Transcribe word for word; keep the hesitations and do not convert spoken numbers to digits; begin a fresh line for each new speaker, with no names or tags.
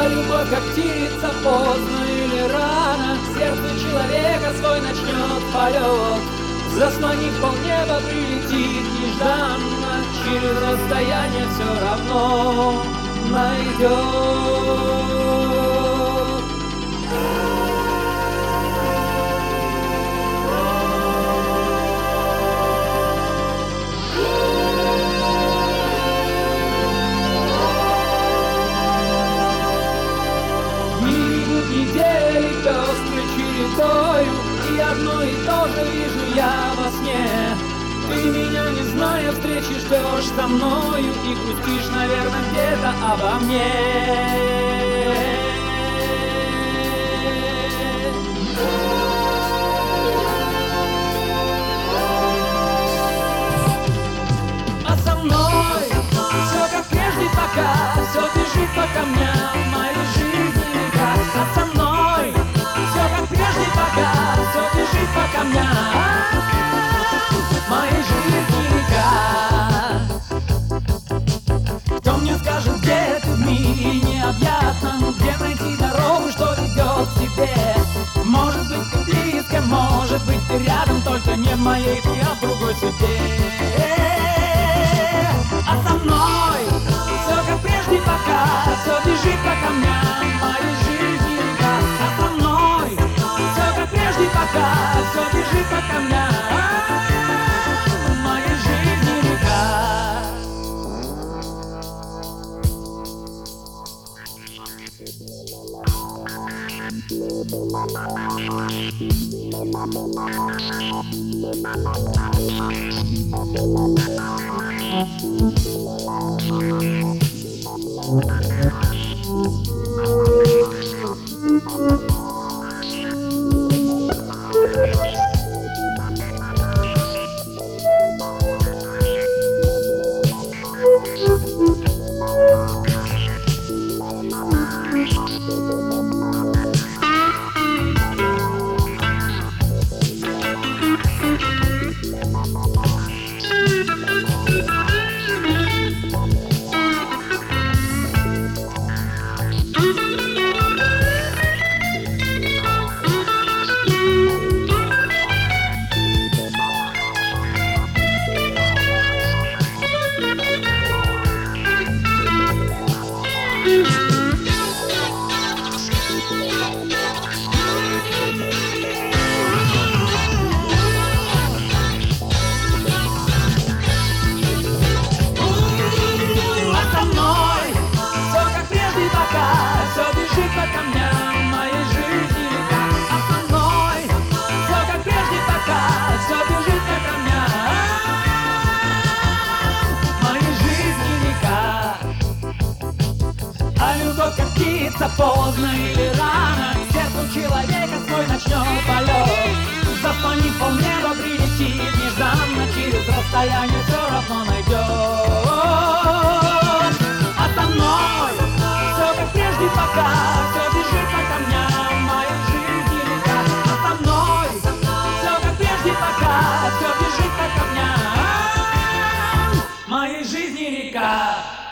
А любовь как птица, поздно или рано, к сердцу человека свой начнет полет. Заслонив полнеба, прилетит нежданно, через расстояние все равно найдет. Мигут недели пестрой чередою, и одно и то же вижу я во сне. Ты меня, не зная встречи, ждешь со мною и грустишь, наверное, где-то обо мне. А со мной все как прежде, пока все бежит по камням моей жизни река. А со мной все как прежде, пока все бежит по камням моей жизни река. Кто мне скажет, где ты в мире необъятном, где найти дорогу, что ведет к тебе? Может быть, ты близко, может быть, ты рядом, только не в моей, ты, а в другой судьбе. А со мной все как прежде, пока все бежит по камням моей жизни река. А со мной все как прежде, пока все бежит по камням моей жизни река. Поздно или рано, к сердцу человека свой начнет полет. Заслонив полнеба, прилетит нежданно, через расстояние все равно найдет. А со мной все как прежде, пока все бежит по камням моей жизни река. А со мной все как прежде, пока все бежит по камням моей жизни река.